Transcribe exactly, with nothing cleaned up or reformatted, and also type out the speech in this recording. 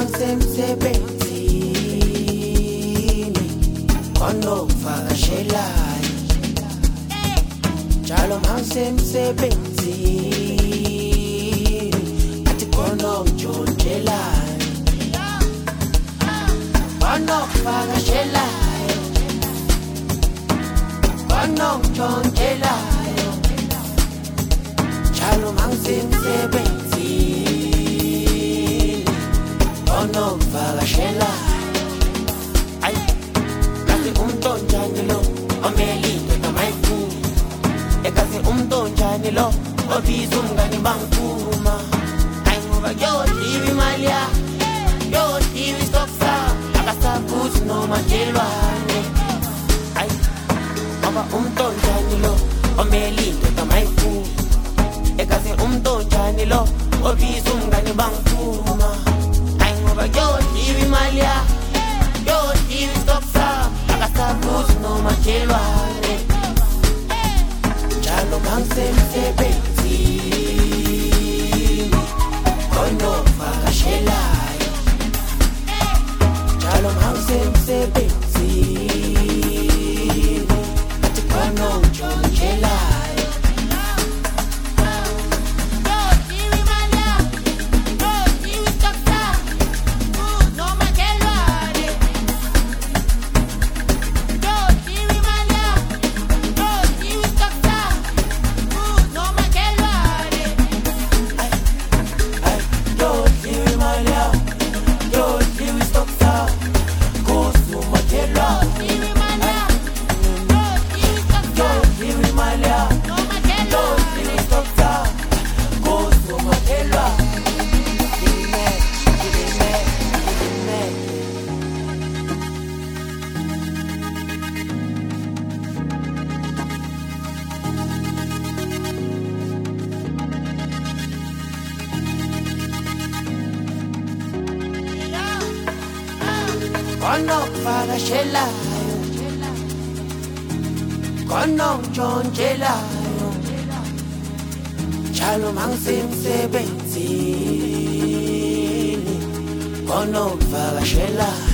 mangisemsebenzini konokuvakashelayo njalo mangisemsebenzini athi kononjontshelayo konokuvakashelayo kononjontshelayo njalo mangisemsebenzini konokuvakashelayo ay kasi umntonjani lo omelinde namayiphuma ekasi umntonjani lo obiza umngani bangiphuma ay ngoba kuyodliwa imali ya kuyodliwa isitoksa akasabuthi noma njelwane ay ngoba umntonjani lo omelinde namayiphuma ekasi umntonjani lo obiza umngani bangiphuma ay ngoba kuyodliwa imali ya kuyodliwa isitoksa akasabuthi noma njelwane njalo mangisemsebenzini konokuvakashelayo njalo mangisemsebenzini athi kononjontshelayo konokuvakashelayo kononjontshelayo njalo mangisemsebenzini konokuvakashelayo